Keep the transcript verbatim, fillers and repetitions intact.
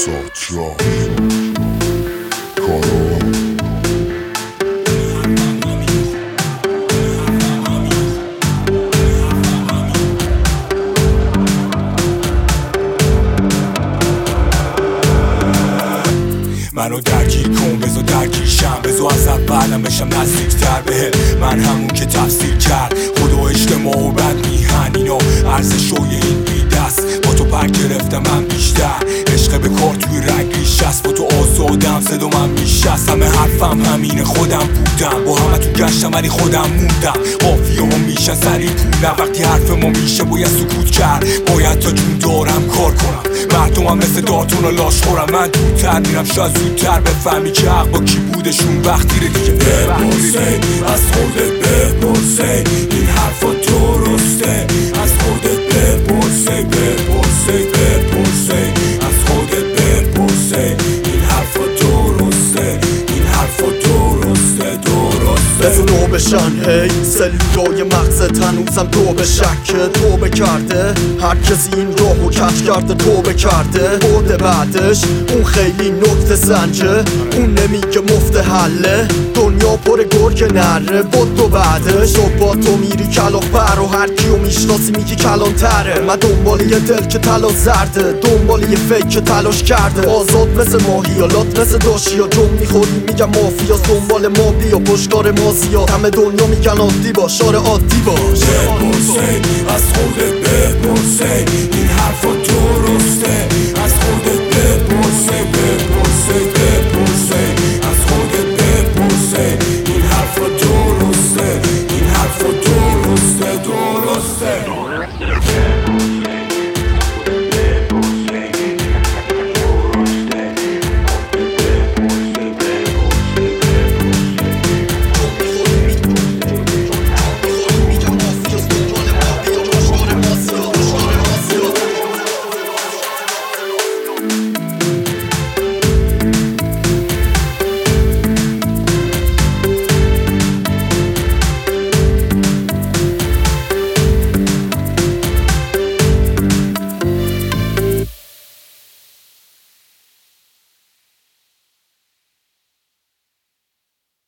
ساتراک کارو منو درگیر کن بزو درگیرشم بزو از اولم بشم نزدیکتر بهت من همون که تفسیر کرد خدا و اجتماع و بد میهن اینو ارزش و این بی دست با تو پر گرفتم من بیشتر عشق به کار توی رنگ ریشست با تو آزادم صدا من میشست همه حرفم همینه خودم بودم با همه تو گشتم ولی خودم موندم قافیه هم میشن سری پولم وقتی حرف ما میشه باید سکوت کرد باید تا جون دارم کار کنم مردمم مثل داتون و لاش خورم من دورتر میرم شاید زودتر بفهمی که حق با کی بودشون وقتی رو دیگه بپرسه از خودت بپرسه این حرفا درسته از خودت بپرسه بپرسه بپرسه از خودت بپرسه این حرفا درسته این حرفا درسته درسته بزو نو بشن هی سلولای مغزت هنوزم تو به شکه توبه کرده هر کسی این راهو کج کرده توبه کرده بوده بعدش اون خیلی نکته سنجه اون نمیگه مفت حله دنیا پر گرگ نره بود تو بعدش تو با تو میری کلاق پر و هر کیو میشناسی میگی کلان تره من دنبال یه دل که تلا زرده دنبال یه فکر که تلاش کرده آزاد مثل ماهیالات مثل داشیا جون میخوری میگم مافیاس دنبال ما بیا پشتکار مازیات همه دنیا میگن عادی باش آره عادی باش بپرسه از خودت بپرسه این حرفا درسته از خودت